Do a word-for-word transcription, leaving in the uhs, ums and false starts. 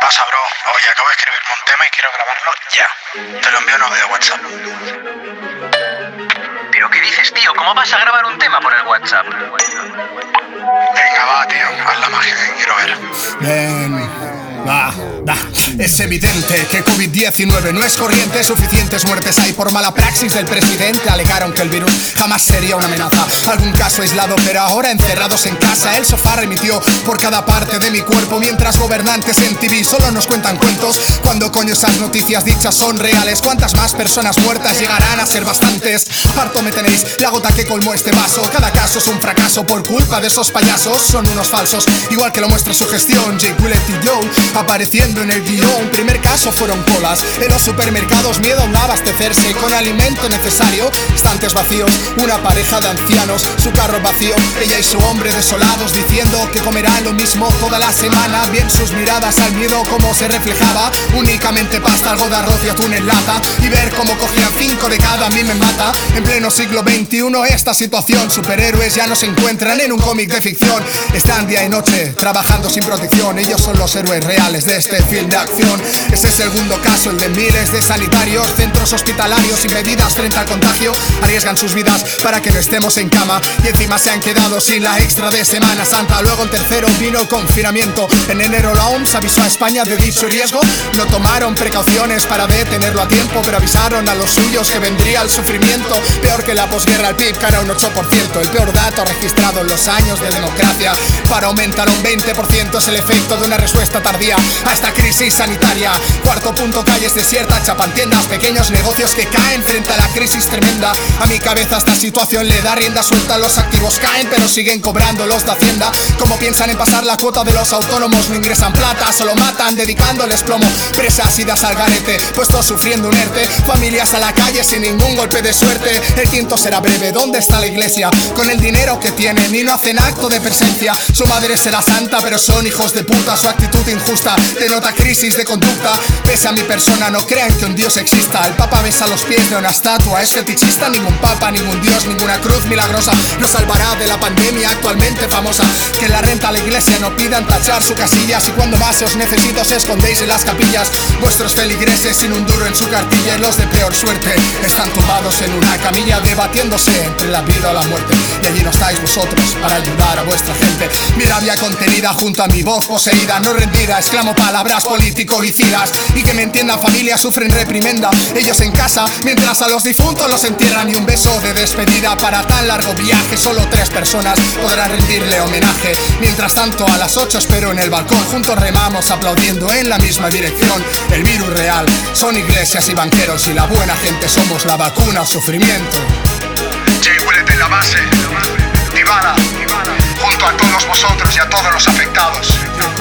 pasa, bro? Oye, acabo de escribirme un tema y quiero grabarlo ya. Te lo envío en audio de WhatsApp. ¿Pero qué dices, tío? ¿Cómo vas a grabar un tema por el WhatsApp? Venga, va, tío. Haz la magia que quiero ver. Ven, va, va. Es evidente que COVID diecinueve no es corriente. Suficientes muertes hay por mala praxis del presidente. Alegaron que el virus jamás sería una amenaza. Algún caso aislado, pero ahora encerrados en casa. El sofá remitió por cada parte de mi cuerpo, mientras gobernantes en T V solo nos cuentan cuentos. Cuando coño esas noticias dichas son reales? ¿Cuántas más personas muertas llegarán a ser bastantes? Harto me tenéis, la gota que colmó este vaso. Cada caso es un fracaso por culpa de esos payasos. Son unos falsos, igual que lo muestra su gestión. Jake Willett y Joe apareciendo en el guión. Primer caso fueron colas en los supermercados, miedo a no abastecerse con alimento necesario. Estantes vacíos, una pareja de ancianos, su carro vacío, ella y su hombre desolados, diciendo que comerán lo mismo toda la semana. Bien sus miradas al miedo como se reflejaba. Únicamente pasta, algo de arroz y atún en lata. Y ver cómo cogían cinco de cada a mí me mata. En pleno siglo veintiuno esta situación. Superhéroes ya no se encuentran en un cómic de ficción. Están día y noche trabajando sin protección. Ellos son los héroes reales de este film de acción. Ese es el segundo caso, el de miles de sanitarios, centros hospitalarios y medidas frente al contagio. Arriesgan sus vidas para que no estemos en cama y encima se han quedado sin la extra de Semana Santa. Luego en tercero vino el confinamiento. En enero la O M S avisó a España de dicho riesgo. No tomaron precauciones para detenerlo a tiempo, pero avisaron a los suyos que vendría el sufrimiento. Peor que la posguerra, el P I B cara un ocho por ciento. El peor dato registrado en los años de democracia. Para aumentar un veinte por ciento es el efecto de una respuesta tardía a esta crisis sanitaria. Cuarto punto, calles desiertas, chapantiendas, pequeños negocios que caen frente a la crisis tremenda. A mi cabeza esta situación le da rienda suelta. Los activos caen pero siguen cobrando los de Hacienda. Como piensan en pasar la cuota de los autónomos, no ingresan plata, solo matan dedicándoles plomo. Presas idas al garete, puestos sufriendo un ERTE. Familias a la calle sin ningún golpe de suerte. El quinto será breve, ¿dónde está la iglesia? Con el dinero que tienen y no hacen acto de presencia. Su madre será santa pero son hijos de puta. Su actitud injusta denota crisis de conducta. Pese a mi persona no crean que un dios exista. El papa besa los pies de una estatua, es fetichista. Ningún papa, ningún dios, ninguna cruz milagrosa nos salvará de la pandemia actualmente famosa. Que la renta a la iglesia no pidan tachar su casilla. Si cuando más os necesito os escondéis en las capillas. Vuestros feligreses sin un duro en su cartilla. Y los de peor suerte están tumbados en una camilla, debatiéndose entre la vida o la muerte. Y allí no estáis vosotros para ayudar a vuestra gente. Mi rabia contenida junto a mi voz poseída, no rendida, exclamo palabras politico-hicidas. Y que me entiendan, familias sufren reprimenda. Ellos en casa, mientras a los difuntos los entierran. Y un beso de despedida para tan largo viaje. Solo tres personas podrán rendirle homenaje. Mientras tanto a las ocho espero en el balcón. Juntos remamos aplaudiendo en la misma dirección. El virus real son iglesias y banqueros. Y la buena gente somos la vacuna al sufrimiento. Jay Willett en la base. Dybala, junto a todos vosotros y a todos los afectados.